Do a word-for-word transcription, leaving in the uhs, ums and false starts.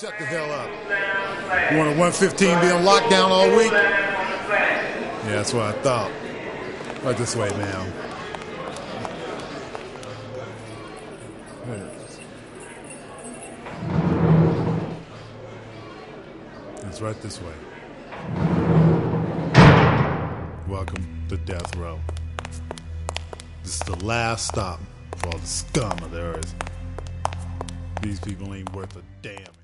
Shut the hell up. You want a one fifteen be on lockdown all week? Yeah, that's what I thought. Right this way, man. It's right this way. Welcome to Death Row. This is the last stop for all the scum of the earth. These people ain't worth a damn.